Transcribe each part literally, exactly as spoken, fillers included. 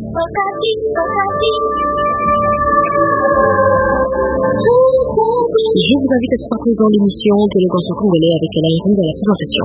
Je vous invite à se parler dans l'émission Télévision Congolais avec Alain Héron de la présentation.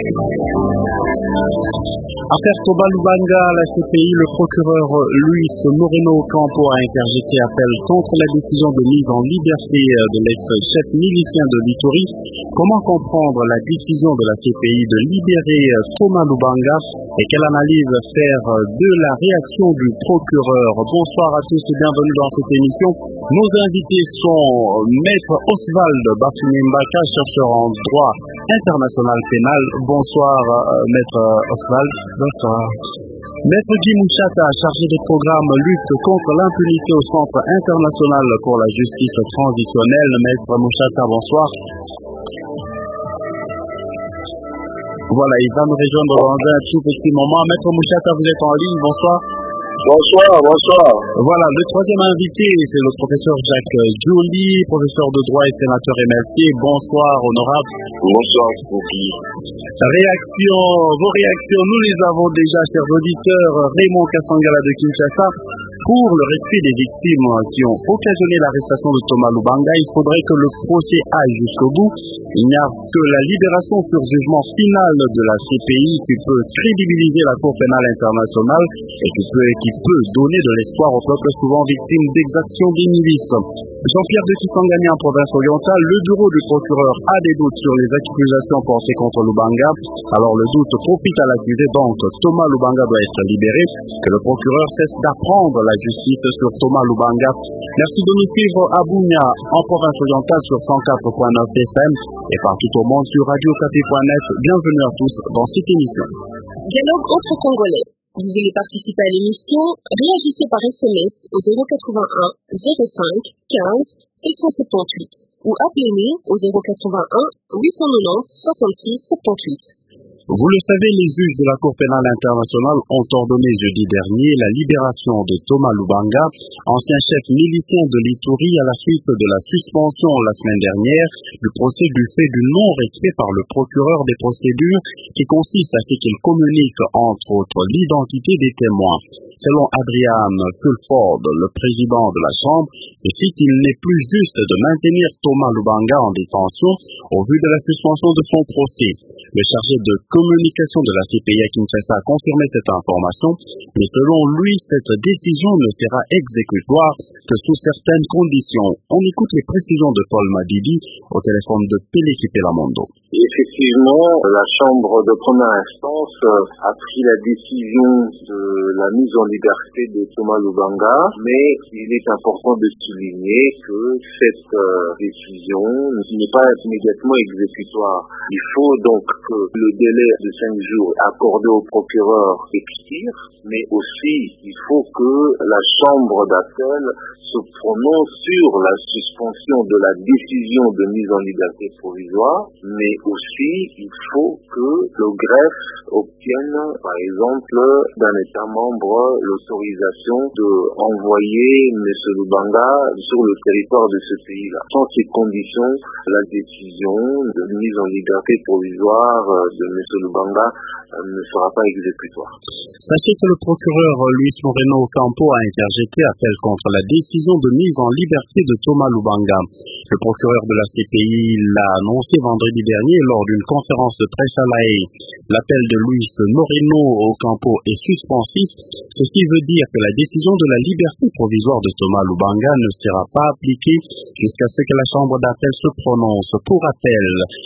Affaire Thomas Lubanga, la C P I, le procureur Luis Moreno Ocampo a interjeté appel contre la décision de mise en liberté de l'ex-chef milicien de l'Ituri. Comment comprendre la décision de la C P I de libérer Thomas Lubanga et quelle analyse faire de la réaction du procureur? Bonsoir à tous et bienvenue dans cette émission. Nos invités sont Maître Oswald Bafumimbaka, chercheur en droit international pénal. Bonsoir Maître Oswald. Bonsoir. Maître Guy Mouchata, chargé des programmes lutte contre l'impunité au Centre international pour la justice transitionnelle. Maître Mouchata, bonsoir. Voilà, il va nous rejoindre dans un tout petit moment. Maître Mouchata, vous êtes en ligne, bonsoir. Bonsoir, bonsoir. Voilà, le troisième invité, c'est le professeur Jacques Djouli, professeur de droit et sénateur M L C. Bonsoir, honorable. Bonsoir, Spooky. Réaction, vos réactions, nous les avons déjà, chers auditeurs. Raymond Kassangala de Kinshasa. Pour le respect des victimes qui ont occasionné l'arrestation de Thomas Lubanga, il faudrait que le procès aille jusqu'au bout. Il n'y a que la libération sur jugement final de la C P I qui peut crédibiliser la Cour pénale internationale et qui peut, qui peut donner de l'espoir au peuple souvent victime d'exactions des milices. Jean-Pierre de Kisangani en province orientale, le bureau du procureur a des doutes sur les accusations portées contre Lubanga. Alors le doute profite à l'accusé, donc Thomas Lubanga doit être libéré, que le procureur cesse d'apprendre la justice sur Thomas Lubanga. Merci de nous suivre à Bounia en province orientale sur cent quatre point neuf F M et partout au monde sur radio café point net. Bienvenue à tous dans cette émission. Dialogue entre Congolais. Vous voulez participer à l'émission? Réagissez par S M S au zéro quatre-vingt-un zéro cinq quinze sept cent soixante-dix-huit ou appelez-nous au zéro quatre-vingt-un huit cent quatre-vingt-dix soixante-six soixante-huit. Vous le savez, les juges de la Cour pénale internationale ont ordonné jeudi dernier la libération de Thomas Lubanga, ancien chef milicien de l'Ituri, à la suite de la suspension la semaine dernière du procès du fait du non-respect par le procureur des procédures qui consiste à ce qu'il communique entre autres l'identité des témoins. Selon Adrian Fulford, le président de la Chambre, il cite qu'il n'est plus juste de maintenir Thomas Lubanga en détention au vu de la suspension de son procès. Le chargé de communication de la C P I à Kinshasa a confirmé cette information, mais selon lui, cette décision ne sera exécutoire que sous certaines conditions. On écoute les précisions de Paul Madidi au téléphone de Peleki Pelamondo. Effectivement, la Chambre de première instance a pris la décision de la mise en liberté de Thomas Lubanga, mais il est important de souligner que cette euh, décision n'est pas immédiatement exécutoire. Il faut donc que le délai de cinq jours accordé au procureur expire, mais aussi il faut que la Chambre d'appel se prononce sur la suspension de la décision de mise en liberté provisoire, mais aussi il faut que le greffe obtienne, par exemple, d'un État membre l'autorisation d'envoyer M. Lubanga sur le territoire de ce pays-là. Sans ces conditions, la décision de mise en liberté provisoire de M. Lubanga ne sera pas exécutoire. Sachez que le procureur Luis Moreno Ocampo a interjeté appel contre la décision de mise en liberté de Thomas Lubanga. Le procureur de la C P I l'a annoncé vendredi dernier lors d'une conférence de presse à La Haye. L'appel de Luis Moreno Ocampo est suspensif. Ceci veut dire que la décision de la liberté provisoire de Thomas Lubanga ne sera pas appliquée jusqu'à ce que la Chambre d'appel se prononce. Pour rappel,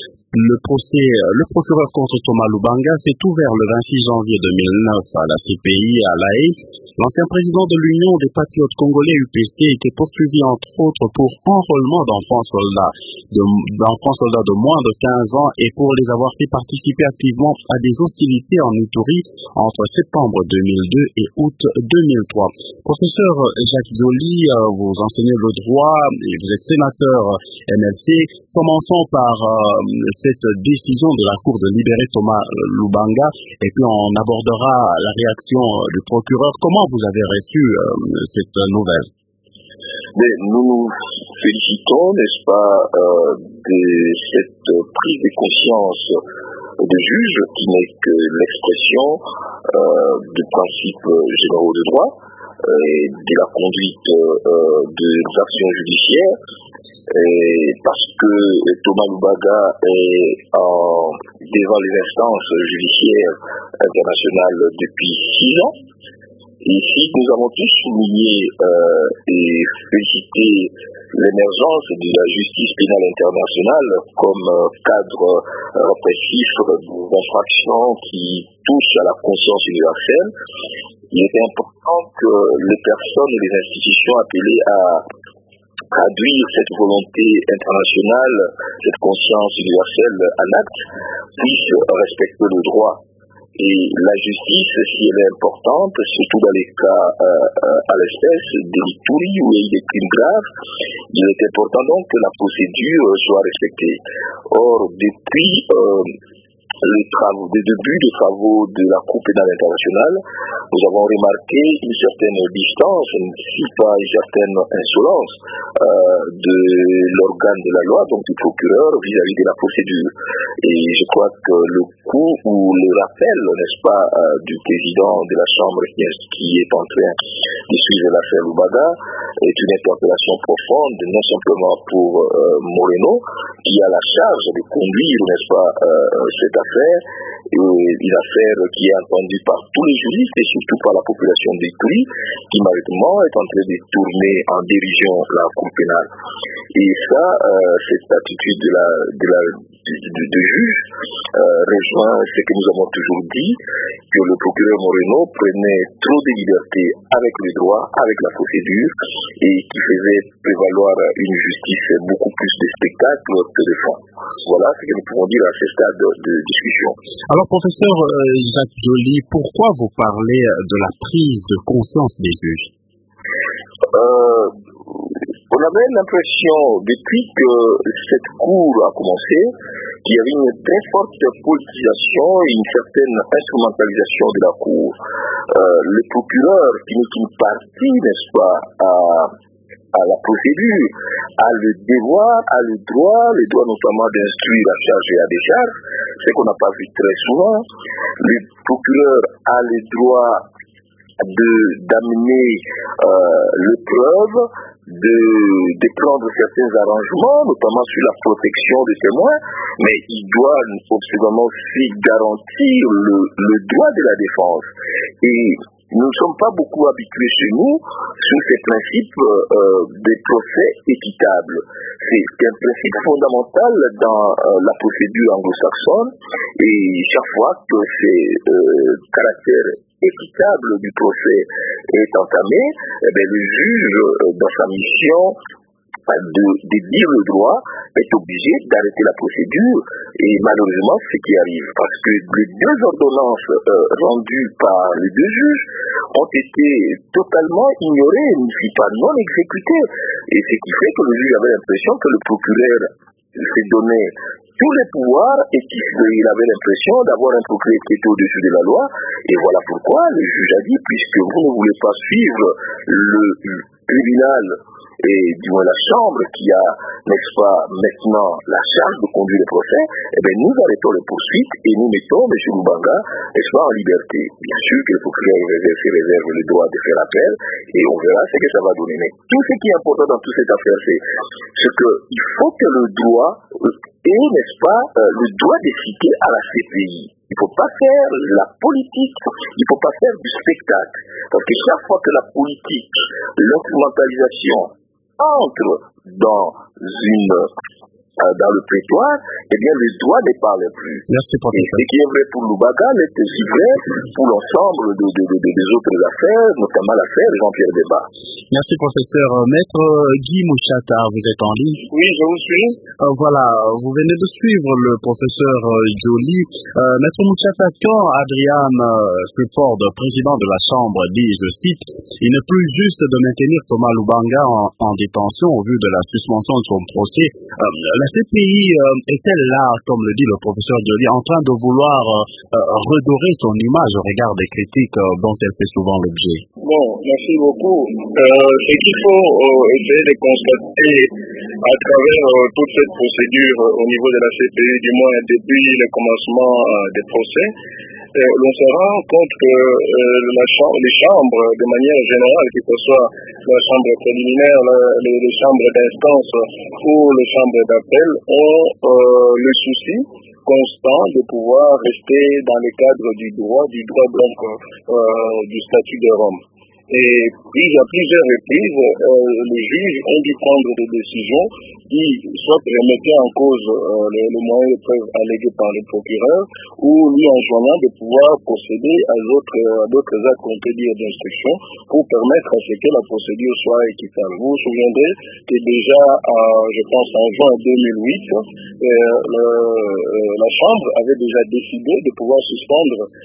le procès, le procureur contre Thomas Lubanga s'est ouvert le vingt-six janvier deux mille neuf à la C P I à La Haye. L'ancien président de l'Union des patriotes congolais U P C était poursuivi entre autres pour enrôlement d'enfants soldats, d'enfants soldats de moins de quinze ans et pour les avoir fait participer activement à des hostilités en Ituri entre septembre deux mille deux et août deux mille trois. Professeur Jacques Djouli, vous enseignez le droit et vous êtes sénateur M L C. Commençons par euh, cette décision de la Cour de libérer Thomas Lubanga et puis on abordera la réaction du procureur. Comment vous avez reçu euh, cette nouvelle? Mais nous nous félicitons, n'est-ce pas, euh, de cette prise de conscience des juges qui n'est que l'expression euh, de principes généraux de droit. euh, de la conduite euh, des actions judiciaires, et parce que Thomas Lubaga est en, devant les instances judiciaires internationales depuis six ans. Ici, nous avons tous souligné euh, et félicité l'émergence de la justice pénale internationale comme euh, cadre euh, répressif d'infractions qui touche à la conscience universelle. Il est important que les personnes et les institutions appelées à traduire cette volonté internationale, cette conscience universelle en acte, puissent respecter le droit. Et la justice, si elle est importante, surtout dans les cas euh, euh, à l'espèce d'Ituri où il y a eu des crimes graves, il est important donc que la procédure soit respectée. Or, depuis euh, les travaux, des débuts des travaux de la Cour pénale internationale, nous avons remarqué une certaine distance, si pas une certaine insolence euh, de l'organe de la loi, donc du procureur, vis-à-vis de la procédure. Et je crois que le coup ou le rappel, n'est-ce pas, euh, du président de la Chambre qui est en train de suivre l'affaire Lubaga est une interpellation profonde, non simplement pour euh, Moreno, qui a la charge de conduire, n'est-ce pas, euh, cette affaire, et une affaire qui est entendue par tous les juristes et surtout par la population d'Ituri, qui malheureusement est en train de tourner en dérision la Cour pénale. Et ça, euh, cette attitude de la, de la de, de, de juge euh, rejoint ce que nous avons toujours dit, que le procureur Moreno prenait trop de liberté avec le droit, avec la procédure, et qui faisait prévaloir une justice beaucoup plus de spectacle que de fond. Voilà ce que nous pouvons dire à ce stade de, de discussion. Alors, professeur Jacques Joly, pourquoi vous parlez de la prise de conscience des juges? euh, On avait l'impression, depuis que cette cour a commencé, qu'il y avait une très forte politisation et une certaine instrumentalisation de la cour. Euh, le procureur, qui n'est qu'une partie, n'est-ce pas, à, à la procédure, a le devoir, a le droit, le droit notamment d'instruire la charge et la décharge, ce qu'on n'a pas vu très souvent. Le procureur a le droit de d'amener euh, les preuves, de, de prendre certains arrangements, notamment sur la protection des témoins, mais il doit absolument aussi garantir le, le droit de la défense. Et nous ne sommes pas beaucoup habitués chez nous sur ces principes euh, des procès équitables. C'est un principe fondamental dans euh, la procédure anglo-saxonne, et chaque fois que ce euh, caractère équitable du procès est entamé, eh bien, le juge, euh, dans sa mission de, de dire le droit, est obligé d'arrêter la procédure, et malheureusement c'est ce qui arrive, parce que les deux ordonnances euh, rendues par les deux juges ont été totalement ignorées, si pas non exécutées, et ce qui fait que le juge avait l'impression que le procureur s'est donné tous les pouvoirs et qu'il avait l'impression d'avoir un procureur qui était au-dessus de la loi, et voilà pourquoi le juge a dit, puisque vous ne voulez pas suivre le tribunal et du moins la chambre qui a, n'est-ce pas, maintenant la charge de conduire le procès, eh bien nous arrêtons les poursuites et nous mettons M. Lubanga, n'est-ce pas, en liberté. Bien sûr que le procureur réserve le droit de faire appel et on verra ce que ça va donner. Mais tout ce qui est important dans toute cette affaire, c'est ce qu'il faut que le droit ait, n'est-ce pas, euh, le droit de citer à la C P I. Il ne faut pas faire la politique, il ne faut pas faire du spectacle. Parce que chaque fois que la politique, l'instrumentalisation entre dans une euh, dans le prétoire, eh bien le droit ne parle plus. Merci, et ce qui est vrai pour Lubaga est aussi vrai pour l'ensemble de, de, de, de, des autres affaires, notamment l'affaire Jean-Pierre Debat. Merci, professeur. Maître Guy Mouchata, vous êtes en ligne. Oui, je vous suis. Euh, voilà, vous venez de suivre le professeur Joly. Euh, Maître Mouchata, quand Adrian Fulford, président de la Chambre, dit, je cite, il n'est plus juste de maintenir Thomas Lubanga en, en détention au vu de la suspension de son procès. Euh, la C P I euh, est-elle là, comme le dit le professeur Joly, en train de vouloir euh, redorer son image au regard des critiques euh, dont elle fait souvent l'objet? Bon, merci beaucoup. Euh, ce qu'il faut euh, essayer de constater à travers euh, toute cette procédure euh, au niveau de la C P I, du moins depuis le commencement euh, des procès, Et l'on se rend compte que euh, la chambre, les chambres, de manière générale, que ce soit la chambre préliminaire, la, les, les chambres d'instance ou les chambres d'appel, ont euh, le souci constant de pouvoir rester dans le cadre du droit, du droit donc euh, du statut de Rome. Et puis, à plusieurs reprises, euh, les juges ont dû prendre des décisions qui soit remettaient en cause euh, les, les moyens de preuve allégués par le procureur ou lui enjoignant de pouvoir procéder à d'autres, à d'autres actes, on peut dire, d'instruction pour permettre à ce que la procédure soit équitable. Vous vous souviendrez que déjà, euh, je pense en juin deux mille huit, euh, le, euh, la Chambre avait déjà décidé de pouvoir suspendre euh,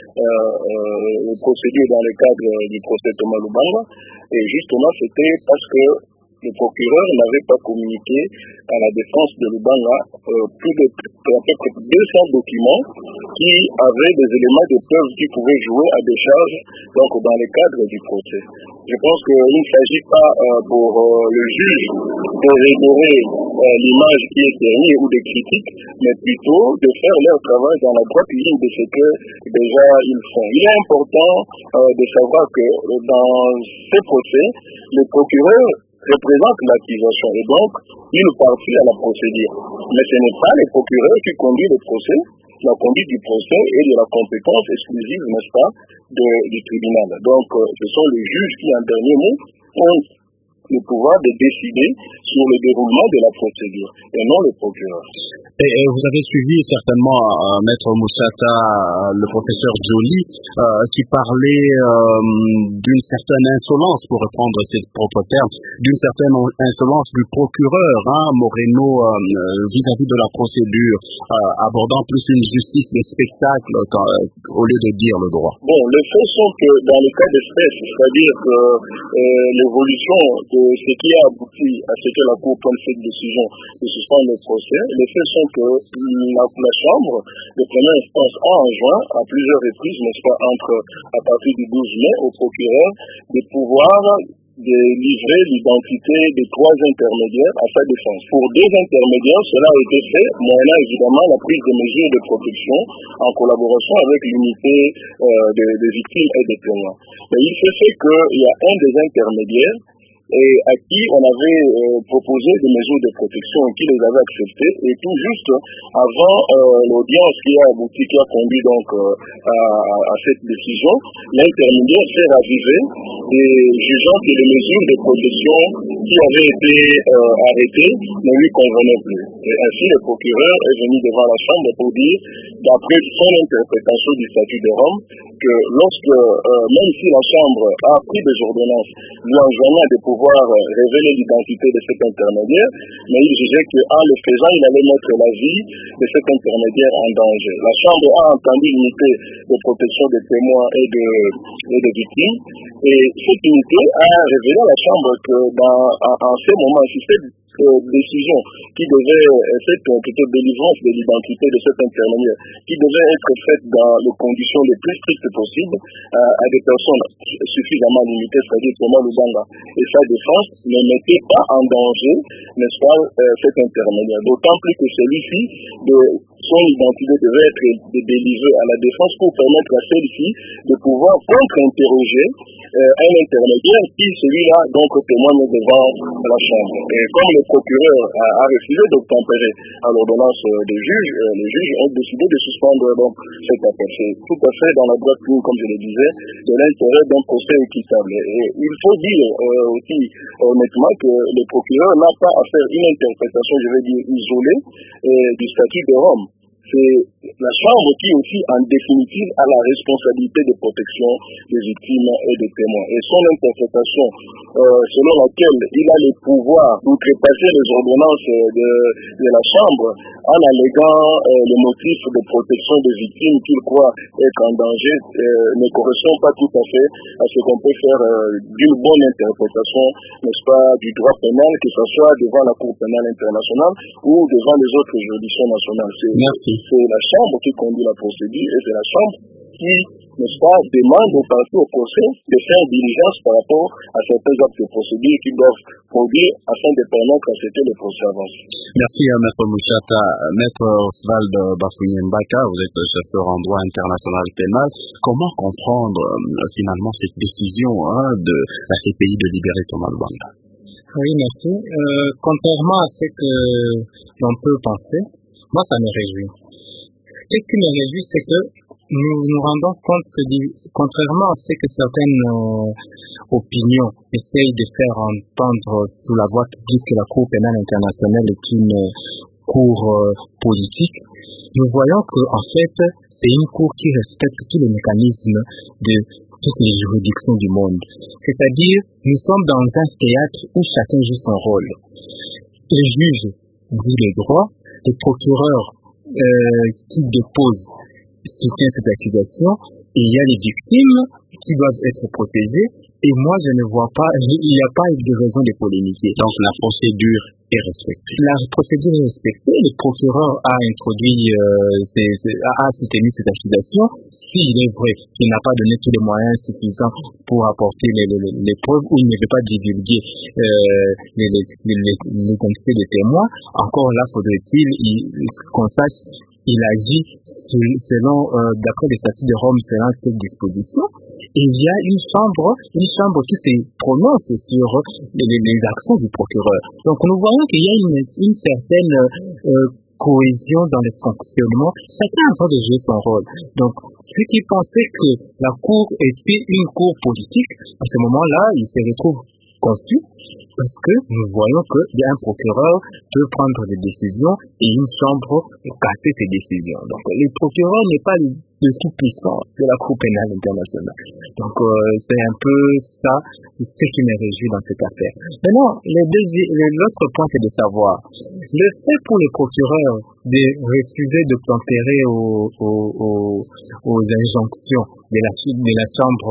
euh, les procédures dans le cadre du procès Thomas Lubanga, et justement c'était parce que le procureur n'avait pas communiqué à la défense de Lubanga euh, plus de à peu près deux cents documents qui avaient des éléments de preuve qui pouvaient jouer à des charges donc dans le cadre du procès. Je pense qu'il ne s'agit pas euh, pour euh, le juge de révéler euh, l'image qui est ternie ou des critiques, mais plutôt de faire leur travail dans la droite ligne de ce que déjà ils font. Il est important euh, de savoir que dans ces procès, le procureur représente l'accusation et donc il participe à la procédure. Mais ce n'est pas le procureur qui conduit le procès. La conduite du procès est de la compétence exclusive, n'est-ce pas, de, du tribunal. Donc, euh, ce sont les juges qui, en dernier mot, ont le pouvoir de décider sur le déroulement de la procédure et non le procureur. Et, et vous avez suivi certainement euh, Maître Moussata, euh, le professeur Joly, euh, qui parlait euh, d'une certaine insolence, pour reprendre ses propres termes, d'une certaine insolence du procureur, hein, Moreno, euh, vis-à-vis de la procédure, euh, abordant plus une justice de spectacle quand, euh, au lieu de dire le droit. Bon, les faits sont que dans le cas d'espèce, c'est-à-dire que euh, l'évolution de ce qui a abouti à ce que la Cour prenne cette décision de suspendre le procès, les faits sont que la, la Chambre de première instance a enjoint à plusieurs reprises, n'est-ce pas, entre à partir du douze mai au procureur de pouvoir de livrer l'identité de trois intermédiaires à sa défense. Pour deux intermédiaires, cela a été fait, moyennant évidemment la prise de mesures de protection en collaboration avec l'unité euh, des, des victimes et des témoins. Mais il se fait qu'il y a un des intermédiaires et à qui on avait euh, proposé des mesures de protection et qui les avait acceptées, et tout juste avant euh, l'audience qui a abouti, qui a conduit donc euh, à, à cette décision, l'intermédiaire s'est ravivé et jugeant que les mesures de protection qui avaient été euh, arrêtées ne lui convenaient plus. Et ainsi le procureur est venu devant la Chambre pour dire, d'après son interprétation du statut de Rome, que lorsque, euh, même si la Chambre a pris des ordonnances lui enjoignant de pouvoir révéler l'identité de cet intermédiaire, mais il jugeait qu'en le faisant, il allait mettre la vie de cet intermédiaire en danger. La Chambre a entendu l'unité de protection des témoins et de, et de victimes, et cette unité a révélé à la Chambre que dans, en, en ces moments, si cette Euh, décision qui devait euh, cette euh, plutôt délivrance de l'identité de cet intermédiaire qui devait être faite dans les conditions les plus strictes possibles euh, à des personnes suffisamment limitées, c'est-à-dire Thomas Lubanga et sa défense ne mettait pas en danger, n'est-ce pas, euh, cet intermédiaire. D'autant plus que celui-ci, de son identité devait être délivrée à la défense pour permettre à celle-ci de pouvoir contre-interroger euh, un intermédiaire qui, celui-là, donc témoigne devant la Chambre. Et comme le procureur a, a refusé d'obtempérer à l'ordonnance euh, des juges, euh, les juges ont décidé de suspendre donc cet appel. C'est tout à fait dans la droite ligne, comme je le disais, de l'intérêt d'un procès équitable. Et, et il faut dire euh, aussi honnêtement que le procureur n'a pas à faire une interprétation, je vais dire, isolée euh, du statut de Rome. C'est la Chambre qui aussi, en définitive, a la responsabilité de protection des victimes et des témoins. Et son interprétation, euh, selon laquelle il a le pouvoir d'outrepasser les ordonnances de, de la Chambre en alléguant euh, le motif de protection des victimes qu'il croit être en danger, euh, ne correspond pas tout à fait à ce qu'on peut faire euh, d'une bonne interprétation, n'est-ce pas, du droit pénal, que ce soit devant la Cour pénale internationale ou devant les autres juridictions nationales. Merci. c'est la chambre qui conduit la procédure et c'est la chambre qui, n'est-ce pas, demande au parti, au procès de faire diligence par rapport à certains actes de procédure qui doivent produire afin de permettre à ce que le procès avance. Merci à Maître Mouchata. Maître Oswald Bafounyembaka, vous êtes chercheur en droit international pénal. Comment comprendre euh, finalement cette décision hein, de la C P I de libérer Thomas Lubanga? Oui, merci. Euh, contrairement à ce que l'on peut penser, moi ça me réjouit. Qu'est-ce qui me réjouit, c'est que nous nous rendons compte que, contrairement à ce que certaines euh, opinions essayent de faire entendre sous la voie publique que la Cour pénale internationale est une euh, cour euh, politique, nous voyons que en fait, c'est une cour qui respecte tous les mécanismes de toutes les juridictions du monde. C'est-à-dire, nous sommes dans un théâtre où chacun joue son rôle. Le juge dit les droits, le procureur euh, qui dépose soutient ces accusations, et il y a les victimes qui doivent être protégées, et moi je ne vois pas, il n'y a pas de raison de polémiquer. Donc la procédure est respectée. La procédure est respectée, le procureur a introduit, euh, ses, ses, a soutenu cette accusation, s'il est vrai qu'il n'a pas donné tous les moyens suffisants pour apporter les, les, les preuves, ou il ne veut pas divulguer euh, les, les, les, les identités des témoins, encore là faudrait-il il, qu'on sache il agit selon, euh, d'après les statuts de Rome, selon cette disposition. Et il y a une chambre, une chambre qui se prononce sur les, les actions du procureur. Donc nous voyons qu'il y a une, une certaine euh, cohésion dans le fonctionnement. Chacun est en train de jouer son rôle. Donc ceux qui pensaient que la Cour était une cour politique, à ce moment-là, ils se retrouvent confus. Parce que nous voyons qu'il y a un procureur qui peut prendre des décisions et une chambre casser ses décisions. Donc le procureur n'est pas le, le tout puissant de la Cour pénale internationale. Donc euh, c'est un peu ça ce qui me réjouit dans cette affaire. Maintenant, le deuxi- l'autre point c'est de savoir le fait pour le procureur de refuser de tempérer aux, aux, aux, aux injonctions de la, de la chambre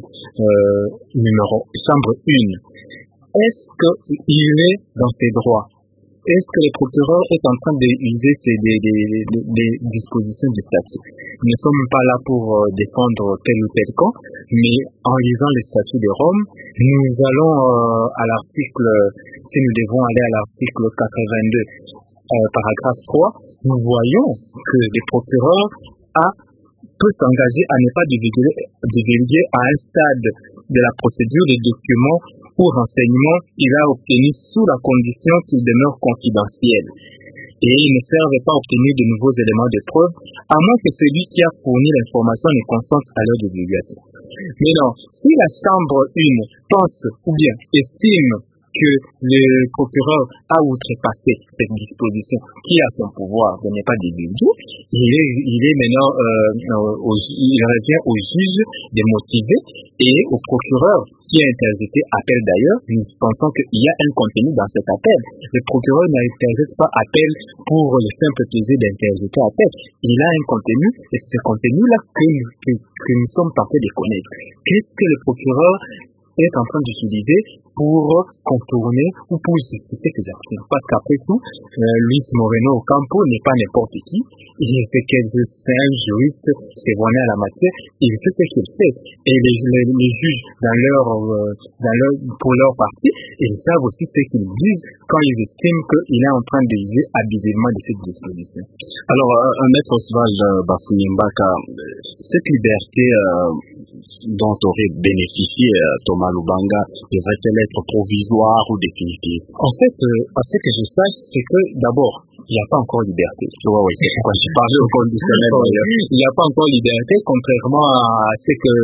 euh, numéro chambre un. Est-ce qu'il est dans ses droits? Est-ce que le procureur est en train d'user des, des, des, des dispositions du statut? Nous ne sommes pas là pour euh, défendre tel ou tel camp, mais en lisant le statut de Rome, nous allons euh, à l'article, si nous devons aller à l'article quatre-vingt-deux, euh, paragraphe trois, nous voyons que le procureur a, peut s'engager à ne pas divulguer, divulguer à un stade de la procédure des documents ou renseignements qu'il a obtenus sous la condition qu'ils demeurent confidentiels et ils ne servent pas à obtenir de nouveaux éléments de preuve, à moins que celui qui a fourni l'information ne consente à leur divulgation. Mais non, si la chambre un pense ou bien estime que le procureur a outrepassé cette disposition qui a son pouvoir de ne pas divulguer, il est, il est maintenant, euh, au, il revient au juge de motiver et au procureur qui a interjeté appel d'ailleurs. Nous pensons qu'il y a un contenu dans cet appel. Le procureur n'interjette pas appel pour le simple plaisir d'interjeter appel. Il a un contenu et c'est ce contenu-là que, que, que nous sommes tentés de connaître. Qu'est-ce que le procureur est en train d'utiliser pour contourner ou pour justifier ses actions? Parce qu'après tout, euh, Luis Moreno Ocampo n'est pas n'importe qui. Il fait quelque c'est un juriste sévonné à la matière. Il fait ce qu'il fait. Et les, les, les juges, dans leur, euh, dans leur, pour leur partie, ils savent aussi ce qu'ils disent quand ils estiment qu'il est en train de juger abusivement de cette disposition. Alors, euh, Maître Oswald Bafounyembaka, cette liberté euh, dont aurait bénéficié euh, Thomas Lubanga devrait-elle être provisoire ou définitive? En fait, euh, à ce que je sache, c'est que d'abord, il n'y a pas encore liberté. Ouais, ouais, c'est pourquoi je parlais au conditionnel. Il n'y a pas encore liberté, contrairement à ce que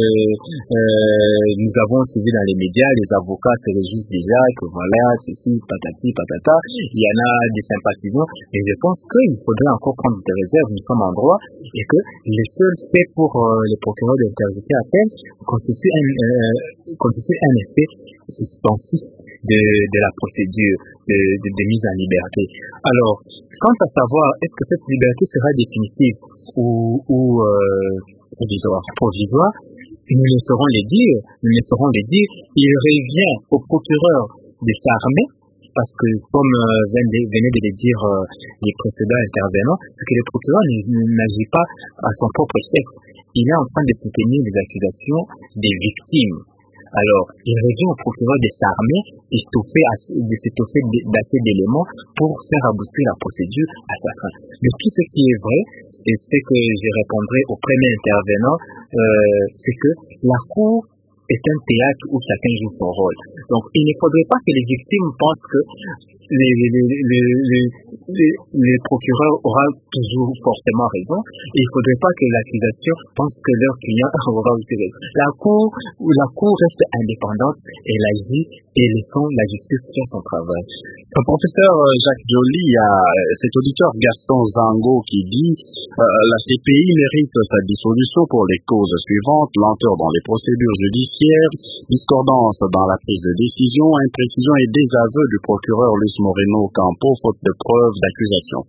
euh, nous avons suivi dans les médias. Les avocats se réjouissent déjà que voilà, ceci, patati, patata. Il y en a des sympathisants. Mais je pense qu'il faudrait encore prendre des réserves. Nous sommes en droit et que les seuls faits pour euh, les procureurs d'interjeter appel constituent un, euh, constituent un effet suspensif de, de la procédure de, de, de mise en liberté. Alors, quant à savoir est-ce que cette liberté sera définitive ou, ou euh, provisoire, provisoire, nous ne saurons les dire, nous ne saurons les dire. Il revient au procureur de s'armer parce que comme euh, venaient de le dire euh, les précédents intervenants, c'est que le procureur n'agit pas à son propre chef. Il est en train de soutenir les accusations des victimes. Alors, il revient au procureur de s'armer et de s'étoffer d'assez d'éléments pour faire aboutir la procédure à sa fin. Mais tout ce qui est vrai, et ce que je répondrai au premier intervenant, euh, c'est que la Cour est un théâtre où chacun joue son rôle. Donc, il ne faudrait pas que les victimes pensent que le, le, le, le, le, le procureur aura toujours forcément raison. Et il ne faudrait pas que l'accusation pense que leur client aura aussi raison. La Cour, la cour reste indépendante, elle agit et laissons la justice faire son travail. Le professeur Jacques Joly, il y a cet auditeur Gaston Zango qui dit euh, la C P I mérite sa dissolution pour les causes suivantes: lenteur dans les procédures judiciaires, discordance dans la prise de décision, imprécision et désaveu du procureur Luis Moreno Ocampo, faute de preuves d'accusation.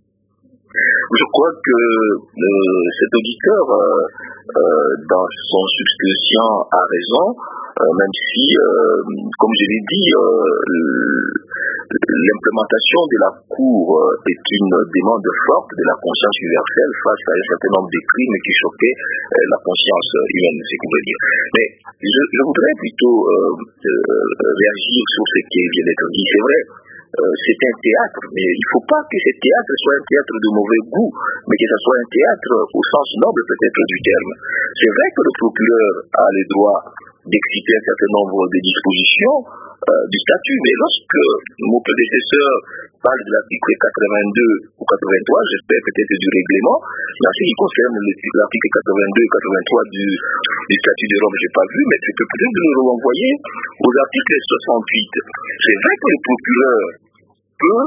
Je crois que euh, cet auditeur, euh, euh, dans son substitution, a raison, euh, même si, euh, comme je l'ai dit, euh, l'implémentation de la Cour est une demande forte de la conscience universelle face à un certain nombre de crimes qui choquaient euh, la conscience humaine, c'est ce qu'on veut dire. Mais je, je voudrais plutôt euh, euh, réagir sur ce qui vient d'être dit. C'est vrai. Euh, c'est un théâtre, mais il ne faut pas que ce théâtre soit un théâtre de mauvais goût, mais que ce soit un théâtre au sens noble peut-être du terme. C'est vrai que le procureur a le droit d'exciter un certain nombre de dispositions euh, du statut, mais lorsque mon prédécesseur parle de l'article quatre-vingt-deux ou quatre-vingt-trois, j'espère peut-être du règlement, mais en ce qui concerne l'article quatre-vingt-deux et quatre-vingt-trois du, du statut de Rome, je n'ai pas vu, mais tu peux peut-être le renvoyer aux articles soixante-huit. C'est vrai que le procureur peut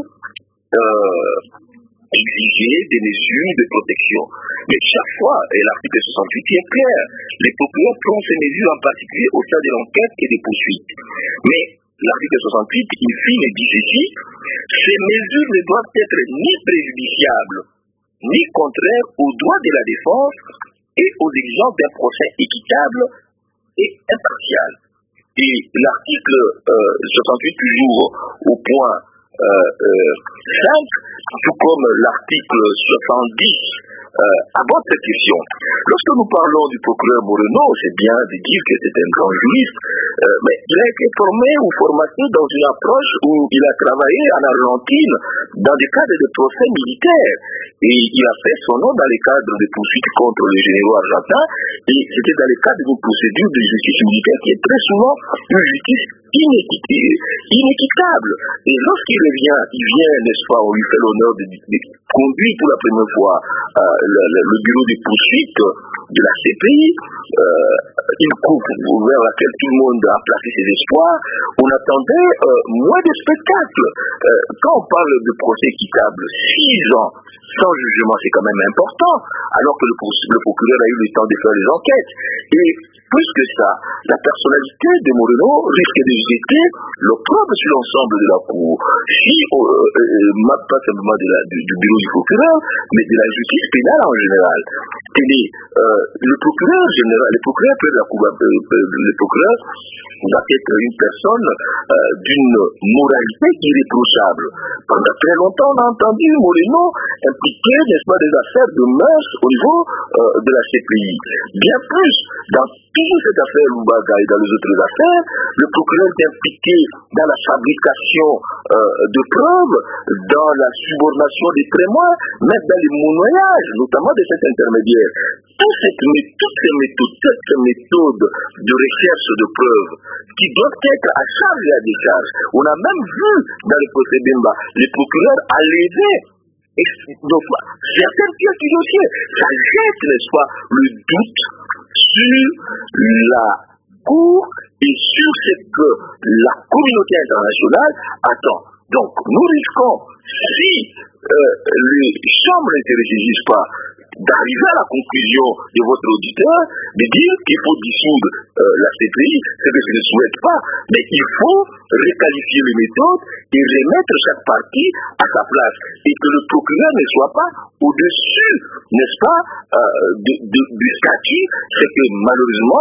euh, exiger des mesures de protection. Mais chaque fois, et l'article soixante-huit est clair, les procureurs prennent ces mesures en particulier au stade de l'enquête et des poursuites. Mais l'article soixante-huit, in fine, dit ceci: ces mesures ne doivent être ni préjudiciables, ni contraires aux droits de la défense et aux exigences d'un procès équitable et impartial. Et l'article euh, soixante-huit, toujours au point Euh, euh, cinq, tout comme l'article soixante-dix euh, aborde cette question. Lorsque nous parlons du procureur Moreno, c'est bien de dire que c'est un grand juriste, euh, mais il a été formé ou formaté dans une approche où il a travaillé en Argentine dans des cadres de procès militaires, et il a fait son nom dans les cadres de poursuites contre les généraux argentins, et c'était dans les cadres d'une procédure de justice militaire qui est très souvent une justice inéquitable. Et lorsqu'il revient, il vient, n'est-ce pas, on lui fait l'honneur de, de conduire pour la première fois euh, le, le, le bureau de poursuite de la C P I, euh, une coupe vers laquelle tout le monde a placé ses espoirs. On attendait euh, moins de spectacles. Euh, quand on parle de procès équitable, six ans sans jugement, c'est quand même important, alors que le, le procureur a eu le temps de faire les enquêtes. Et plus que ça, la personnalité de Moreno risque de jeter l'opprobre sur l'ensemble de la Cour. Si, euh, euh, pas simplement de la, du, du bureau du procureur, mais de la justice pénale en général. Tenez, euh, le procureur général, le procureur de la Cour, euh, euh, le procureur va être une personne euh, d'une moralité irréprochable. Pendant très longtemps, on a entendu Moreno impliquer, n'est-ce pas, des affaires de mœurs au niveau euh, de la C P I. Bien plus, dans toute cette affaire Loubaga et dans les autres affaires, le procureur est impliqué dans la fabrication euh, de preuves, dans la subordination des témoins, même dans les monnayages, notamment de cet intermédiaire. Toutes ces méthodes, toutes ces méthodes de recherche de preuves qui doivent être à charge et à décharge. On a même vu dans le procès Bemba, les procureurs à lever certaines pièces du dossier. Ça jette, n'est-ce pas, le doute sur la Cour et sur ce que la communauté internationale attend. Donc, nous risquons, si euh, les chambres ne se ressaisissent pas, d'arriver à la conclusion de votre auditeur, de dire qu'il faut dissoudre euh, la C P I, c'est que je ne souhaite pas, mais il faut requalifier les méthodes et remettre chaque partie à sa place, et que le procureur ne soit pas au-dessus, n'est-ce pas, euh, de, de, du statut, c'est que malheureusement,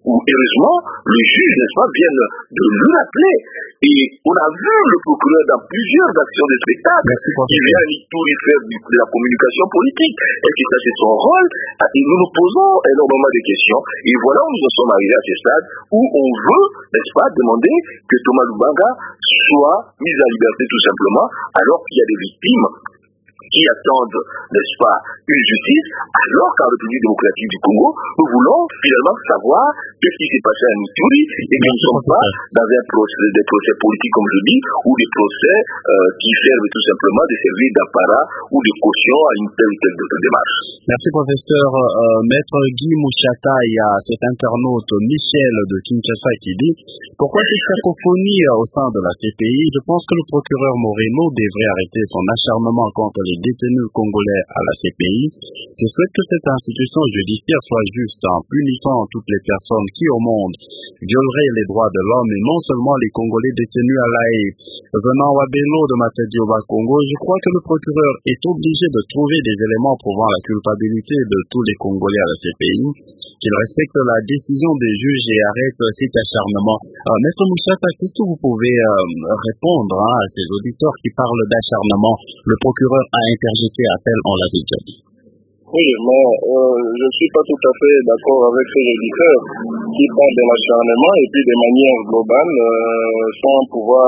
où heureusement, le juge, n'est-ce pas, vient de le rappeler. Et on a vu le procureur dans plusieurs actions de spectacle qui vient à Ituri faire de la communication politique. Est-ce que ça c'est son rôle? Et nous nous posons énormément de questions. Et voilà où nous en sommes arrivés à ce stade où on veut, n'est-ce pas, demander que Thomas Lubanga soit mis en liberté tout simplement, alors qu'il y a des victimes qui attendent, n'est-ce pas, une justice, alors qu'en République démocratique du Congo, nous voulons finalement savoir ce qui s'est passé à Ituri et que nous ne sommes pas dans un procès, des procès politiques, comme je dis, ou des procès euh, qui servent tout simplement de servir d'apparat ou de caution à une telle ou telle autre démarche. Merci professeur. Euh, Maître Guy Mouchata, il y a cet internaute Michel de Kinshasa qui dit « Pourquoi cette cacophonie au sein de la C P I? Je pense que le procureur Moreno devrait arrêter son acharnement contre les détenus congolais à la C P I. Je souhaite que cette institution judiciaire soit juste en punissant toutes les personnes qui au monde violeraient les droits de l'homme et non seulement les Congolais détenus à La Haye. Venant Wabeno de Matadi au Bas-Congo, je crois que le procureur est obligé de trouver des éléments prouvant la culpabilité de tous les Congolais à la C P I, qu'il respecte la décision des juges et arrête cet acharnement. Euh, Maître Mouchata, qu'est-ce que vous pouvez euh, répondre hein, à ces auditeurs qui parlent d'acharnement? Le procureur a interjeté à tel, on l'a déjà dit. Oui, mais euh, je ne suis pas tout à fait d'accord avec ces éditeurs qui parlent de l'acharnement et puis de manière globale, euh, sans pouvoir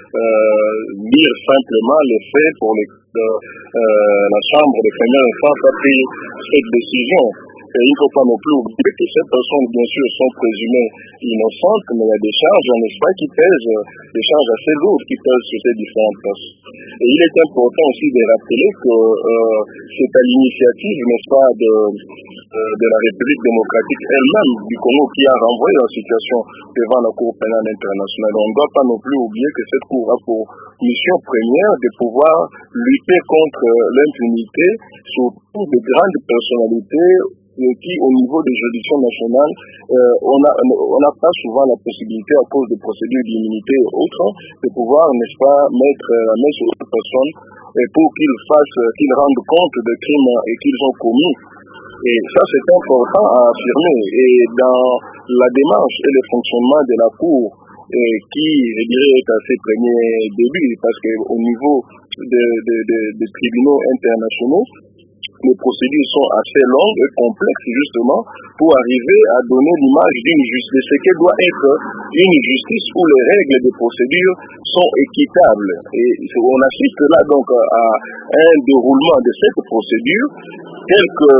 euh, dire simplement les faits pour les, euh, euh, la Chambre de première instance a pris cette décision. Et il ne faut pas non plus oublier que ces personnes, bien sûr, sont présumées innocentes, mais il y a des charges, n'est-ce pas, qui pèsent, des charges assez lourdes qui pèsent sur ces différentes personnes. Et il est important aussi de rappeler que euh, c'est à l'initiative, n'est-ce pas, de, euh, de la République démocratique elle-même du Congo qui a renvoyé la situation devant la Cour pénale internationale. On ne doit pas non plus oublier que cette Cour a pour mission première de pouvoir lutter contre l'impunité, surtout de grandes personnalités qui, au niveau des juridictions nationales, euh, on a, on n'a pas souvent la possibilité, à cause de procédures d'immunité et autres, de pouvoir, n'est-ce pas, mettre la main sur une personne pour qu'ils fassent, qu'ils rendent compte des crimes et qu'ils ont commis. Et ça, c'est important à affirmer. Et dans la démarche et le fonctionnement de la Cour, et qui, je dirais, est à ses premiers débuts, parce qu'au niveau des de, de, de tribunaux internationaux, les procédures sont assez longues et complexes justement pour arriver à donner l'image d'une justice, ce qui doit être une justice où les règles de procédure sont équitables. Et on assiste là donc à un déroulement de cette procédure tel que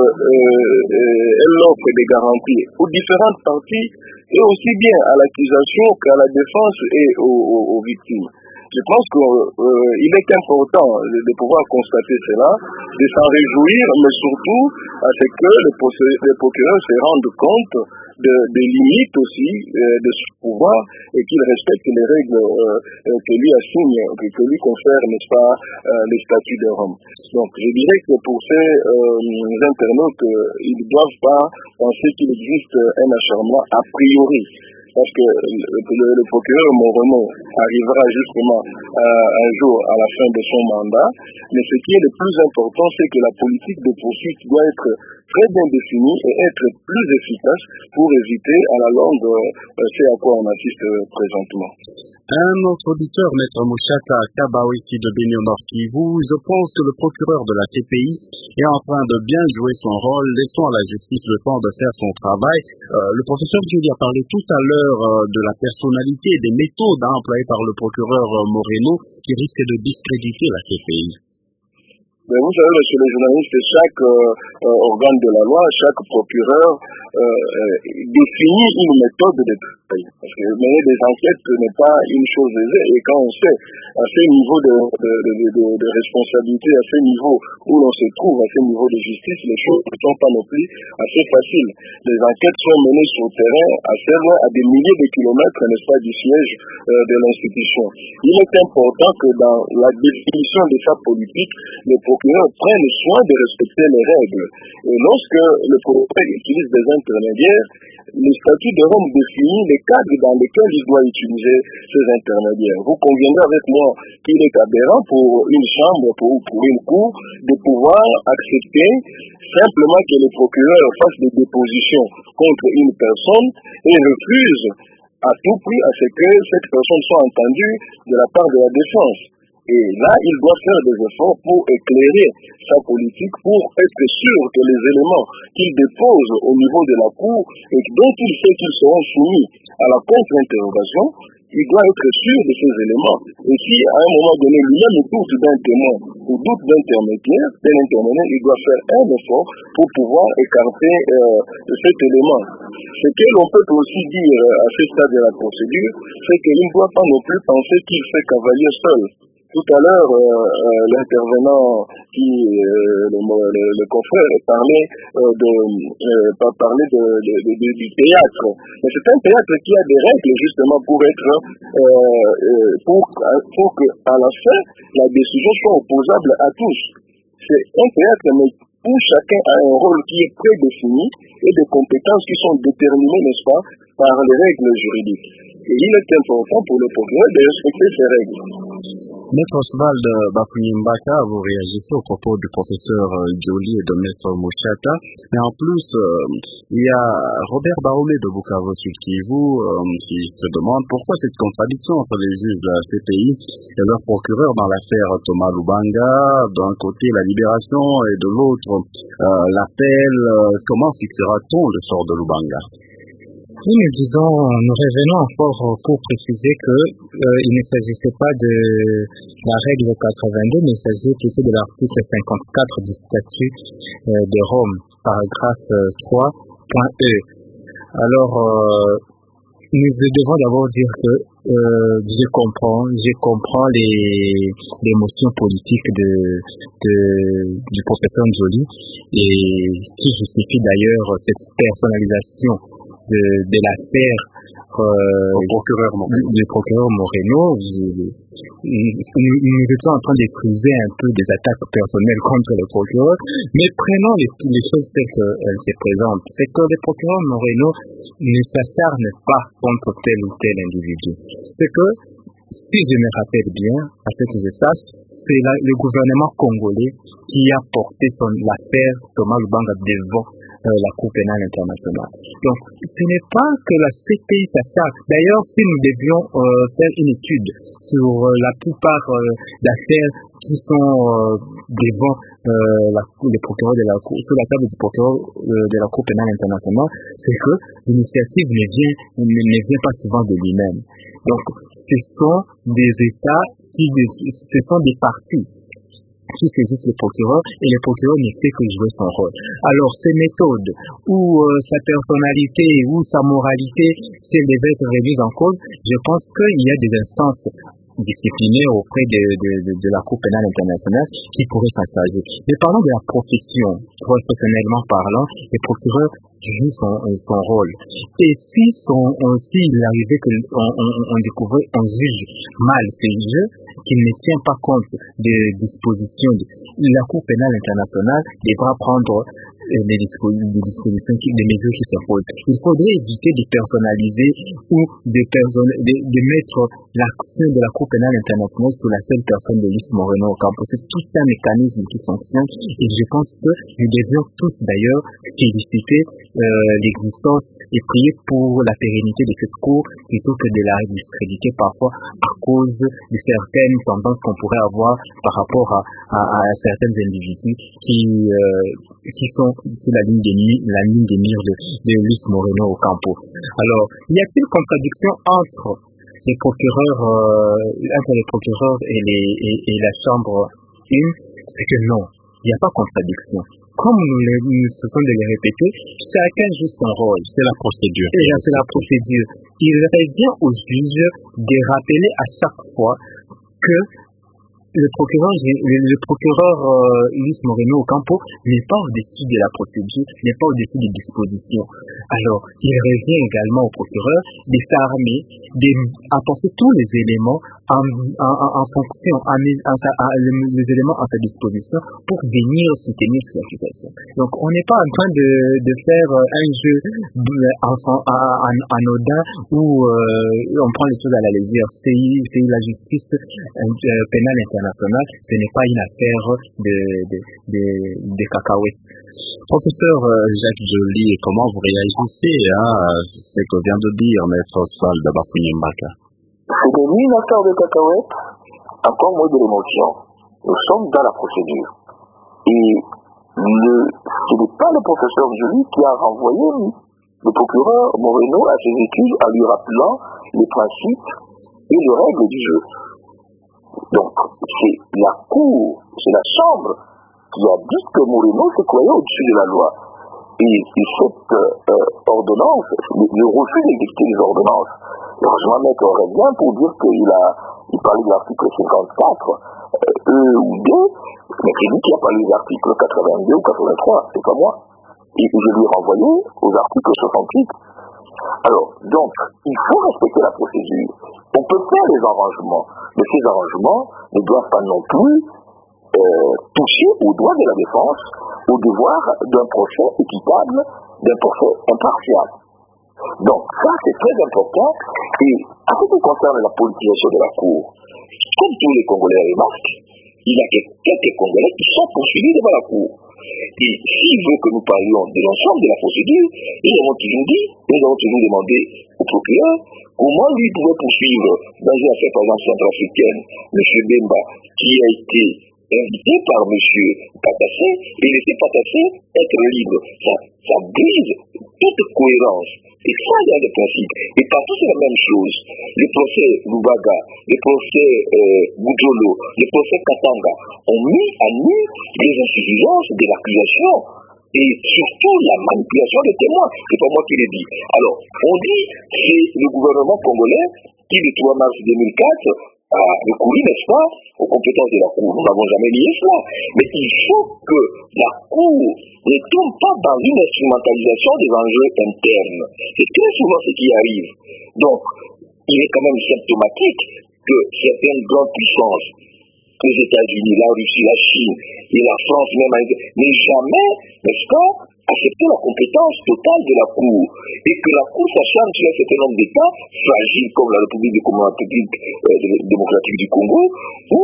euh, elle offre des garanties aux différentes parties et aussi bien à l'accusation qu'à la défense et aux, aux, aux victimes. Je pense qu'il euh, est important de, de pouvoir constater cela, de s'en réjouir, mais surtout à ce que les, les procureurs se rendent compte de, des limites aussi euh, de ce pouvoir et qu'ils respectent les règles euh, que lui assigne, que, que lui confère, n'est-ce pas, euh, les statuts de Rome. Donc je dirais que pour ces euh, internautes, euh, ils ne doivent pas penser qu'il existe un acharnement a priori. Parce que le, le, le procureur Moreno arrivera justement euh, un jour à la fin de son mandat, mais ce qui est le plus important, c'est que la politique de poursuite doit être très bien définie et être plus efficace pour éviter à la longue euh, ce à quoi on assiste euh, présentement. Un autre auditeur, Maître Mouchata Kabaoissi de Bénin Nord Kivu, je pense que le procureur de la C P I est en train de bien jouer son rôle. Laissons à la justice le temps de faire son travail. Euh, le professeur Julie a parlé tout à l'heure euh, de la personnalité et des méthodes hein, employées par le procureur euh, Moreno qui risquent de discréditer la C P I. Mais vous savez, monsieur le journaliste, chaque euh, organe de la loi, chaque procureur euh, euh, définit une méthode de travail. Parce que mener des enquêtes n'est pas une chose aisée. Et quand on sait à ce niveau de, de, de, de, de responsabilité, à ce niveau où l'on se trouve, à ce niveau de justice, les choses ne sont pas non plus assez faciles. Les enquêtes sont menées sur le terrain, assez loin, à des milliers de kilomètres, n'est-ce pas, du siège euh, de l'institution. Il est important que dans la définition de sa politique, les procureurs prennent soin de respecter les règles. Et lorsque le procureur utilise des intermédiaires, le statut de Rome définit les les cadres dans lesquels il doit utiliser ces intermédiaires. Vous conviendrez avec moi qu'il est aberrant pour une chambre, pour, pour une cour, de pouvoir accepter simplement que le procureur fasse des dépositions contre une personne et refuse à tout prix à ce que cette personne soit entendue de la part de la défense. Et là, il doit faire des efforts pour éclairer sa politique, pour être sûr que les éléments qu'il dépose au niveau de la Cour et dont il sait qu'ils seront soumis à la contre-interrogation, il doit être sûr de ces éléments. Et si à un moment donné, lui-même doute d'un témoin ou doute d'intermédiaire, d'un intermédiaire, il doit faire un effort pour pouvoir écarter euh, cet élément. Ce que l'on peut aussi dire à ce stade de la procédure, c'est qu'il ne doit pas non plus penser qu'il fait cavalier seul. Tout à l'heure, euh, euh, l'intervenant qui, euh, le, le, le confrère, parlait euh, de, euh, parlait de, de, de, de, du théâtre. Mais c'est un théâtre qui a des règles justement pour être, euh, euh, pour, pour que à la fin la décision soit opposable à tous. C'est un théâtre, mais où chacun a un rôle qui est prédéfini et des compétences qui sont déterminées, n'est-ce pas, par les règles juridiques. Et il est important pour le procureur de respecter ces règles. Maître Oswald Bakuyimbaka, vous réagissez au propos du professeur Joly et de Maître Mouchata. Mais en plus, euh, il y a Robert Baoumé de Bukavu Sud Kivu euh, qui se demande pourquoi cette contradiction entre les juges de la C P I et leur procureur dans l'affaire Thomas Lubanga. D'un côté, la libération et de l'autre, euh, l'appel. Euh, comment fixera-t-on le sort de Lubanga? Oui, nous disons, nous revenons encore pour préciser que euh, il ne s'agissait pas de la règle quatre-vingt-deux, mais il s'agissait plutôt de l'article cinquante-quatre du statut euh, de Rome, paragraphe euh, trois point E. Alors, euh, nous devons d'abord dire que euh, je comprends, je comprends les l'émotion politique de, de du professeur Joly et qui justifie d'ailleurs cette personnalisation de, de l'affaire euh, au procureur Moreno. du procureur Moreno. Nous, nous étions en train d'éprouver un peu des attaques personnelles contre le procureur, mais prenons les, les choses telles qu'elles se présentent. C'est que le procureur Moreno ne s'acharne pas contre tel ou tel individu. C'est que, si je me rappelle bien, à ce que je sache, c'est la, le gouvernement congolais qui a porté son l'affaire Thomas Lubanga devant Euh, la Cour pénale internationale. Donc, ce n'est pas que la C P I s'acharne. D'ailleurs, si nous devions euh, faire une étude sur euh, la plupart euh, d'affaires qui sont euh, devant euh, la, les procureurs de la Cour, sur la table du procureur euh, de la Cour pénale internationale, c'est que l'initiative ne vient, ne, ne vient pas souvent de lui-même. Donc, ce sont des États qui, ce sont des partis qui saisissent le procureur et le procureur ne fait que jouer son rôle. Alors, ces méthodes ou euh, sa personnalité ou sa moralité, si elle devait être remise en cause, je pense qu'il y a des instances disciplinaires auprès de, de, de, de la Cour pénale internationale qui pourraient s'en charger. Mais parlons de la profession, professionnellement parlant, le procureur joue son, son rôle. Et si son, on, si il arrivait qu'on on, on découvrait, on juge mal ces jeux, qu'il ne tient pas compte des dispositions, de, la Cour pénale internationale devra prendre euh, des, dispo, des dispositions, qui, des mesures qui s'imposent. Il faudrait éviter de personnaliser ou de, person, de, de mettre l'action de la Cour pénale internationale sur la seule personne de Luis Moreno Ocampo. C'est tout un mécanisme qui fonctionne et je pense que nous devions tous d'ailleurs féliciter euh, l'existence et prier pour la pérennité de cette Cour plutôt que de la discréditer parfois à cause de certaines tendances qu'on pourrait avoir par rapport à, à, à certains individus qui, euh, qui sont sur la ligne des mires, la ligne des mires de, de Luis Moreno Ocampo. Alors, y a-t-il contradiction entre les procureurs, euh, entre les procureurs et, les, et, et la chambre une? C'est que non, il n'y a pas contradiction. Comme nous, le, nous ce sont de les répéter, chacun joue son rôle. C'est la procédure. Et c'est la procédure. Il revient aux juges de rappeler à chaque fois que le procureur, le, le procureur euh, Luis Moreno Ocampo n'est pas au-dessus de la procédure, n'est pas au-dessus des dispositions. Alors, il revient également au procureur de s'armer, d'apporter tous les éléments en, en, en fonction, en, en, en, les éléments à sa disposition pour venir soutenir ces accusations. Donc, on n'est pas en train de, de faire un jeu anodin où euh, on prend les choses à la légère. C'est, c'est la justice euh, pénale internationale, ce n'est pas une affaire de, de, de, de cacahuètes. Professeur Jacques Joly, comment vous réagissez à ce que vient de dire Maître Oswald Bafunyembaka? Ce n'est ni une affaire de cacahuètes, encore moins de l'émotion. Nous sommes dans la procédure. Et le, ce n'est pas le professeur Joly qui a renvoyé le procureur Moreno à ses études en lui rappelant les principes et les règles du jeu. Donc, c'est la cour, c'est la chambre qui a dit que Moreno se croyait au-dessus de la loi. Et, et cette euh, ordonnance, le, le refus d'exécuter les ordonnances, heureusement, Maître Aurélien, pour dire qu'il a, il parlait de l'article cinquante-quatre, euh, E ou D, mais c'est lui qui a parlé des articles quatre-vingt-deux ou quatre-vingt-trois, c'est pas moi. Et je lui ai renvoyé aux articles soixante-huit. Alors, donc, il faut respecter la procédure. On peut faire les arrangements, mais ces arrangements ne doivent pas non plus euh, toucher aux droits de la défense, au devoir d'un procès équitable, d'un procès impartial. Donc, ça, c'est très important. Et en ce qui concerne la politisation de la Cour, comme tous les Congolais remarquent, il y a quelques Congolais qui sont poursuivis devant la Cour. Et s'il veut que nous parlions de l'ensemble de la procédure, nous avons toujours dit, nous avons toujours demandé au procureur comment lui pouvait poursuivre dans une affaire, par exemple, centrafricaine, M. Bemba, qui a été invité par M. Patassé, et laisser Patassé être libre. Ça, ça brise toute cohérence. Et ça, il y a des principes. Et partout, c'est la même chose. Les procès Lubaga, les procès euh, Boudjolo, les procès Katanga ont mis à nu les insuffisances de l'accusation et surtout la manipulation des témoins. C'est pas moi qui l'ai dit. Alors, on dit que c'est le gouvernement congolais qui, le trois mars deux mille quatre, a recouru, n'est-ce pas, aux compétences de la Cour. Nous n'avons jamais nié cela. Mais il faut que la Cour ne tombe pas dans une instrumentalisation des enjeux internes. C'est très souvent ce qui arrive. Donc, il est quand même symptomatique que certaines grandes puissances, les États-Unis, la Russie, la Chine et la France même, n'aient jamais, n'est-ce pas, accepté la compétence totale de la Cour. Et que la Cour s'acharne sur un certain nombre d'États fragiles comme la République, de, la République euh, démocratique du Congo, où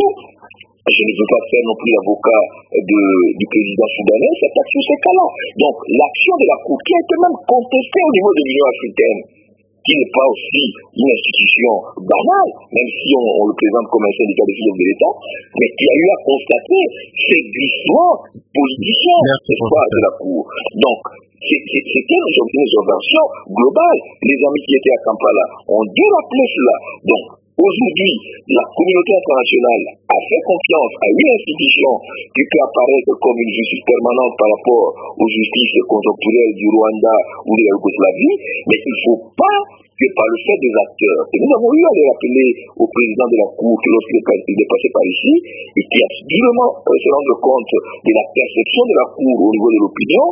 je ne veux pas faire non plus l'avocat de, du président soudanais, s'attaque sur ces cas-là. Donc, l'action de la Cour, qui a été même contestée au niveau de l'Union africaine, qui n'est pas aussi une institution banale, même si on, on le présente comme un syndicat de philosophes de l'État, mais qui a eu à constater ces glissements politiciens, n'est-ce pas, de la Cour. Donc, c'était une observation globale. Les amis qui étaient à Kampala ont dû rappeler cela. Donc, aujourd'hui, la communauté internationale a fait confiance à une institution qui peut apparaître comme une justice permanente par rapport aux justices conjoncturelles du Rwanda ou de la Yougoslavie, mais il ne faut pas que par le fait des acteurs, et nous avons eu à le rappeler au président de la Cour que lorsqu'il est passé par ici, et qui a durement euh, se rendre compte de la perception de la Cour au niveau de l'opinion,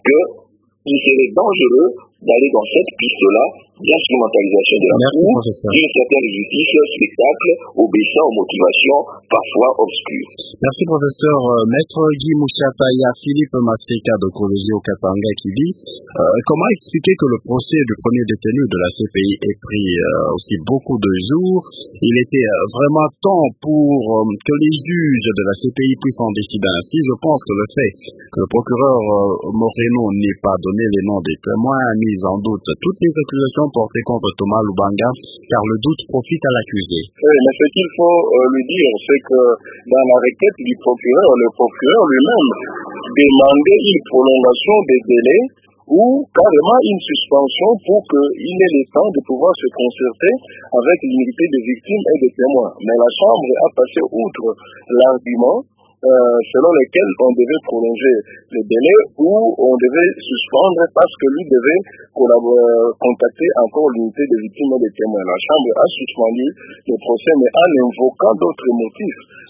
qu'il serait dangereux d'aller dans cette piste-là d'instrumentalisation de la Cour, d'une certaine justice spectacle, obéissant aux motivations parfois obscures. Merci professeur. Maître Guy Mouchata, il y a Philippe Maseka de Colosie au Katanga qui dit euh, comment expliquer que le procès du premier détenu de la C P I ait pris euh, aussi beaucoup de jours. Il était euh, vraiment temps pour euh, que les juges de la C P I puissent en décider ainsi. Je pense que le fait que le procureur euh, Moreno n'ait pas donné les noms des témoins a mis en doute toutes les accusations portées contre Thomas Lubanga, car le doute profite à l'accusé. Oui, mais ce qu'il faut euh, lui dire, c'est que dans la requête du procureur, le procureur lui-même demandait une prolongation des délais ou carrément une suspension pour qu'il ait le temps de pouvoir se concerter avec l'unité des victimes et des témoins. Mais la Chambre a passé outre l'argument Euh, selon lesquels on devait prolonger le délai ou on devait suspendre parce que lui devait contacter encore l'unité des victimes et des témoins. La Chambre a suspendu le procès, mais en invoquant d'autres motifs.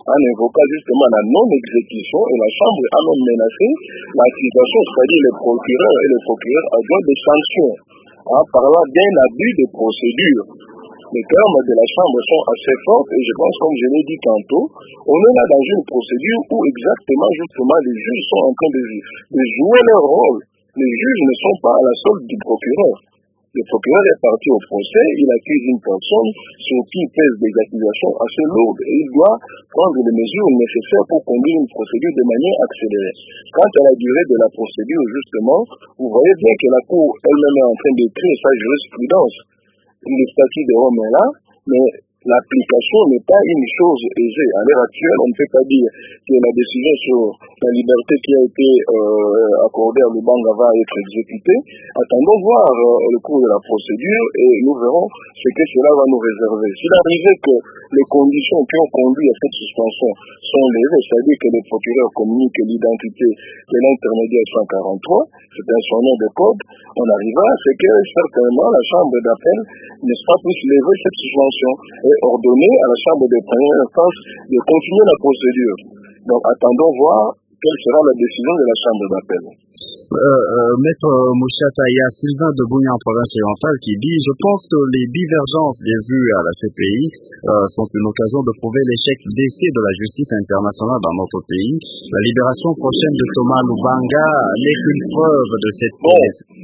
en invoquant justement la non-exécution, et la Chambre a même menacé l'accusation, c'est-à-dire les procureurs et les procureurs adjoints des sanctions, en parlant d'un abus de procédure. Les termes de la Chambre sont assez forts et je pense, comme je l'ai dit tantôt, on est là dans une procédure où exactement, justement, les juges sont en train de, de jouer leur rôle. Les juges ne sont pas à la solde du procureur. Le procureur est parti au procès, il accuse une personne sur qui pèse des accusations assez lourdes et il doit prendre les mesures nécessaires pour conduire une procédure de manière accélérée. Quant à la durée de la procédure, justement, vous voyez bien que la Cour elle-même est en train d'écrire sa jurisprudence. Le statut de Rome est là, mais l'application n'est pas une chose aisée. À l'heure actuelle, on ne peut pas dire que la décision sur la liberté qui a été euh, accordée à Lubanga va être exécutée. Attendons voir euh, le cours de la procédure et nous verrons ce que cela va nous réserver. S'il arrivait que les conditions qui ont conduit à cette suspension sont levées, c'est-à-dire que le procureur communique l'identité de l'intermédiaire cent quarante-trois, c'est un son nom de code, on arrivera à ce que certainement la chambre d'appel n'est pas plus lever cette suspension et ordonner à la chambre de première instance de continuer la procédure. Donc attendons voir quelle sera la décision de la chambre d'appel. Euh, euh, Maître Mouchata, il y a Sylvain de Bouillon en province orientale qui dit « Je pense que les divergences des vues à la C P I euh, sont une occasion de prouver l'échec d'essai de la justice internationale dans notre pays. La libération prochaine de Thomas Lubanga n'est qu'une preuve de cette... » Bon,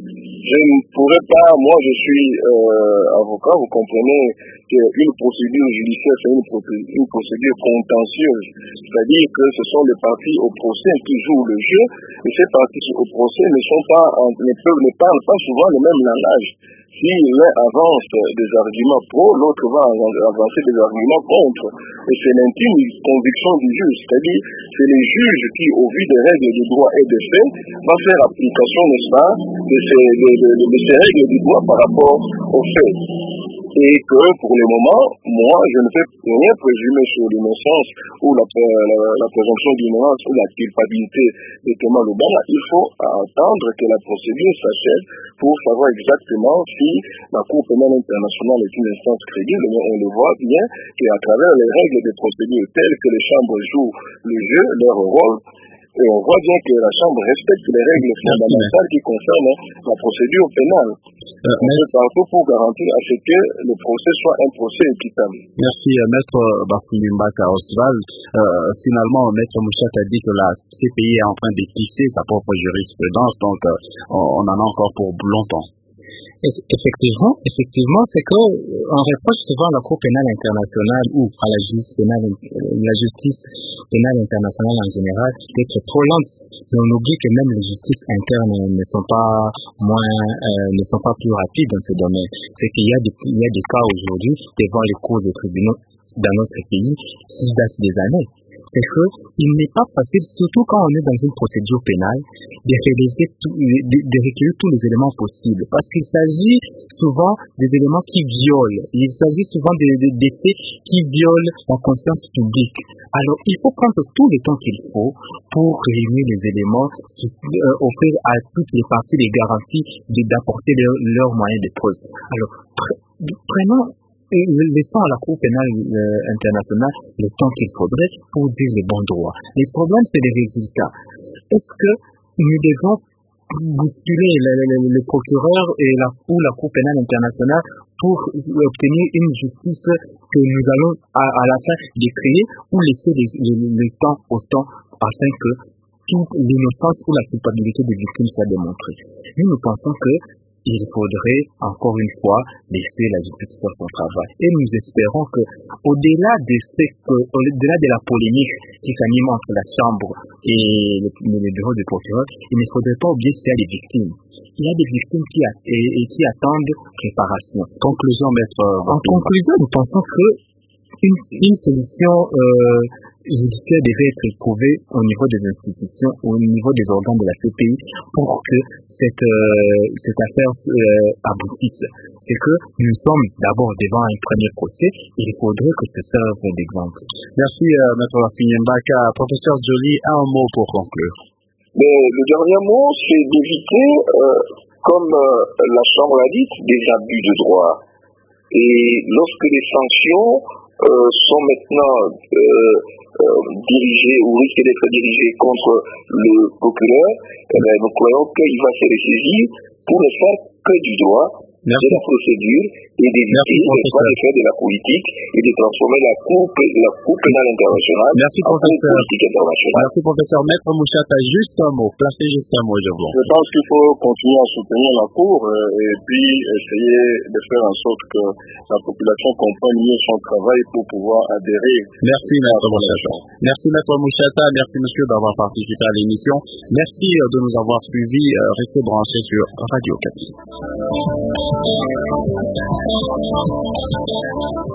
je ne pourrais pas, moi je suis euh, avocat, vous comprenez qu'une procédure judiciaire c'est une procédure, une procédure contentieuse, c'est-à-dire que ce sont les parties au procès qui jouent le jeu, et ces parties au procès ne sont pas, ne, peuvent, ne parlent pas souvent le même langage. Si l'un avance des arguments pro, l'autre va avancer des arguments contre. Et c'est l'intime conviction du juge, c'est-à-dire c'est les juges qui, au vu des règles du droit et des faits, va faire application, n'est-ce pas, de ces, de, de, de, de ces règles du droit par rapport aux faits. Et que pour le moment, moi, je ne fais rien présumer sur l'innocence ou la, la, la présomption d'ignorance ou la culpabilité de Thomas Lubanga. Il faut attendre que la procédure s'achève pour savoir exactement si la Cour pénale internationale est une instance crédible. Mais on le voit bien qu'à travers les règles de procédure telles que les chambres jouent le jeu, leur rôle, et on voit bien que la Chambre respecte les règles fondamentales qui concernent la procédure pénale. Euh, on fait partout pour garantir à ce que le procès soit un procès équitable. Merci, euh, Maître Bafulimbaka Oswald. Euh, finalement, Maître Mouchata a dit que la C P I est en train d'épicer sa propre jurisprudence, donc euh, on en a encore pour longtemps. Effectivement, effectivement, c'est que on reproche souvent à la Cour pénale internationale ou à la justice pénale, la justice pénale internationale en général d'être trop lente. Mais on oublie que même les justices internes ne sont pas moins, euh, ne sont pas plus rapides dans ce domaine. C'est qu'il y a des, il y a des cas aujourd'hui devant les cours et tribunaux dans notre pays qui datent des années. C'est qu'il n'est pas facile, surtout quand on est dans une procédure pénale, de réaliser tout, de, de recueillir tous les éléments possibles. Parce qu'il s'agit souvent des éléments qui violent. Il s'agit souvent des, des, des faits qui violent la conscience publique. Alors, il faut prendre tout le temps qu'il faut pour réunir les éléments, euh, offrir à toutes les parties les garanties de, d'apporter leurs leur moyens de preuve. Alors, pre- prenons laissons à la Cour pénale euh, internationale le temps qu'il faudrait pour dire les bons droits. Les problèmes, c'est les résultats. Est-ce que nous devons bousculer le, le, le procureur et la, ou la Cour pénale internationale pour obtenir une justice que nous allons à, à la fin décrier ou laisser les, le, le temps au temps afin que toute l'innocence ou la culpabilité des victimes soit démontrée? Nous, nous pensons que il faudrait, encore une fois, laisser la justice faire son travail. Et nous espérons que, au-delà de ce que, au-delà de la polémique qui s'anime entre la Chambre et le, le bureau du procureur, il ne faudrait pas oublier qu'il y a des victimes. Il y a des victimes qui, a, et, et qui attendent réparation. Conclusion, maître. En conclusion, nous pensons que une, une solution euh, judiciaire devait être trouvée au niveau des institutions, au niveau des organes de la C P I pour que cette, euh, cette affaire euh, aboutisse. C'est que nous sommes d'abord devant un premier procès et il faudrait que ce serve d'exemple. Merci, euh, maître Bafulimbaka. Professeur Joly, un mot pour conclure. Mais le dernier mot, c'est d'éviter, euh, comme euh, la Chambre l'a dit, des abus de droit. Et lorsque les sanctions Euh, sont maintenant euh, euh, dirigé ou risque d'être dirigé contre le procureur, eh bien, nous croyons qu'il va se ressaisir pour ne faire que du droit, Merci. de la procédure et d'éviter de faire de la politique et de transformer la Cour, la cour pénale internationale Merci, en professeur. cour politique internationale. Merci, professeur. Maître Mouchata, juste un mot. Placez juste un mot, je vous. Je pense qu'il faut continuer à soutenir la Cour euh, et puis essayer de faire en sorte que la population comprenne mieux son travail pour pouvoir adhérer. Merci, Maître Mouchata. Merci, Maître Mouchata. Merci, monsieur, d'avoir participé à l'émission. Merci de nous avoir suivis. Restez branchés sur Radio Kapi.